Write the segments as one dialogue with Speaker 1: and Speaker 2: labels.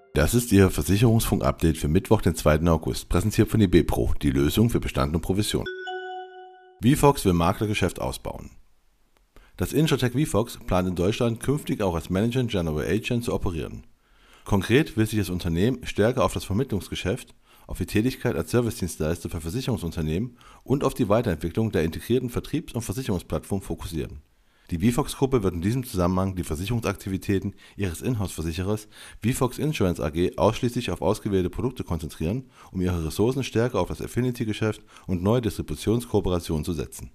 Speaker 1: Das ist Ihr Versicherungsfunk-Update für Mittwoch, den 2. August, präsentiert von IBPRO, die Lösung für Bestand und Provision. VFox will Maklergeschäft ausbauen. Das Insurtech VFox plant in Deutschland künftig auch als Manager General Agent zu operieren. Konkret will sich das Unternehmen stärker auf das Vermittlungsgeschäft, auf die Tätigkeit als Servicedienstleister für Versicherungsunternehmen und auf die Weiterentwicklung der integrierten Vertriebs- und Versicherungsplattform fokussieren. Die VFox-Gruppe wird in diesem Zusammenhang die Versicherungsaktivitäten ihres Inhouse-Versicherers VFox Insurance AG ausschließlich auf ausgewählte Produkte konzentrieren, um ihre Ressourcen stärker auf das Affinity-Geschäft und neue Distributionskooperationen zu setzen.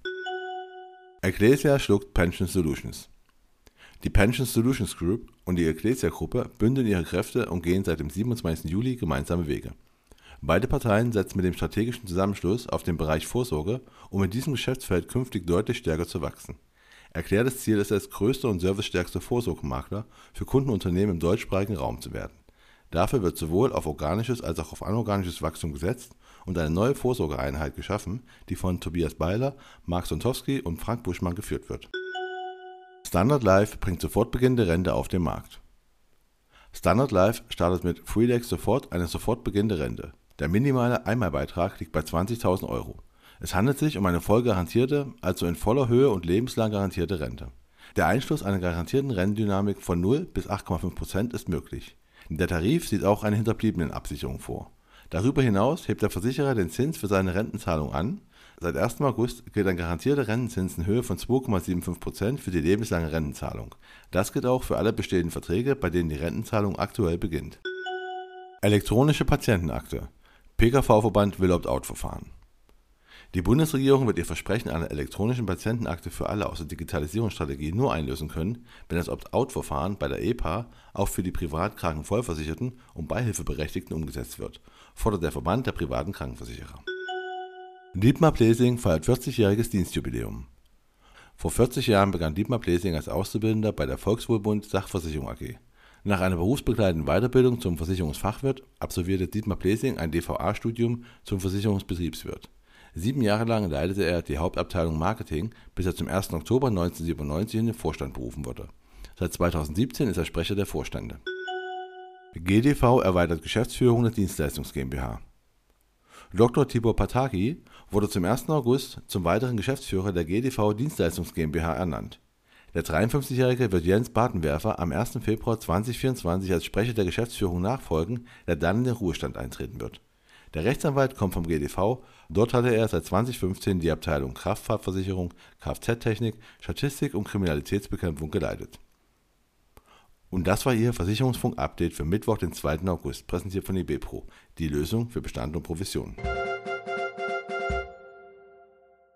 Speaker 1: Ecclesia schluckt Pension Solutions. Die Pension Solutions Group und die Ecclesia-Gruppe bündeln ihre Kräfte und gehen seit dem 27. Juli gemeinsame Wege. Beide Parteien setzen mit dem strategischen Zusammenschluss auf den Bereich Vorsorge, um in diesem Geschäftsfeld künftig deutlich stärker zu wachsen. Erklärtes Ziel ist es, größter und servicestärkster Vorsorgemakler für Kundenunternehmen im deutschsprachigen Raum zu werden. Dafür wird sowohl auf organisches als auch auf anorganisches Wachstum gesetzt und eine neue Vorsorgeeinheit geschaffen, die von Tobias Beiler, Marc Sontowski und Frank Buschmann geführt wird. Standard Life bringt sofortbeginnende Rente auf den Markt. Standard Life startet mit Freelex Sofort eine sofortbeginnende Rente. Der minimale Einmalbeitrag liegt bei 20.000 Euro. Es handelt sich um eine voll garantierte, also in voller Höhe und lebenslang garantierte Rente. Der Einschluss einer garantierten Rentendynamik von 0 bis 8,5% ist möglich. Der Tarif sieht auch eine Hinterbliebenenabsicherung vor. Darüber hinaus hebt der Versicherer den Zins für seine Rentenzahlung an. Seit 1. August gilt ein garantierter Rentenzins in Höhe von 2,75% für die lebenslange Rentenzahlung. Das gilt auch für alle bestehenden Verträge, bei denen die Rentenzahlung aktuell beginnt. Elektronische Patientenakte. PKV-Verband will Opt-out-Verfahren. Die Bundesregierung wird ihr Versprechen einer elektronischen Patientenakte für alle aus der Digitalisierungsstrategie nur einlösen können, wenn das Opt-out-Verfahren bei der EPA auch für die privat Krankenvollversicherten und Beihilfeberechtigten umgesetzt wird, fordert der Verband der privaten Krankenversicherer. Dietmar Plesing feiert 40-jähriges Dienstjubiläum. Vor 40 Jahren begann Dietmar Plesing als Auszubildender bei der Volkswohlbund Sachversicherung AG. Nach einer berufsbegleitenden Weiterbildung zum Versicherungsfachwirt absolvierte Dietmar Plesing ein DVA-Studium zum Versicherungsbetriebswirt. 7 Jahre lang leitete er die Hauptabteilung Marketing, bis er zum 1. Oktober 1997 in den Vorstand berufen wurde. Seit 2017 ist er Sprecher der Vorstände. GDV erweitert Geschäftsführung der Dienstleistungs GmbH. Dr. Tibor Pataki wurde zum 1. August zum weiteren Geschäftsführer der GDV Dienstleistungs GmbH ernannt. Der 53-Jährige wird Jens Bartenwerfer am 1. Februar 2024 als Sprecher der Geschäftsführung nachfolgen, der dann in den Ruhestand eintreten wird. Der Rechtsanwalt kommt vom GDV, dort hatte er seit 2015 die Abteilung Kraftfahrtversicherung, Kfz-Technik, Statistik und Kriminalitätsbekämpfung geleitet. Und das war Ihr Versicherungsfunk-Update für Mittwoch, den 2. August, präsentiert von IBPRO, die Lösung für Bestand und Provision.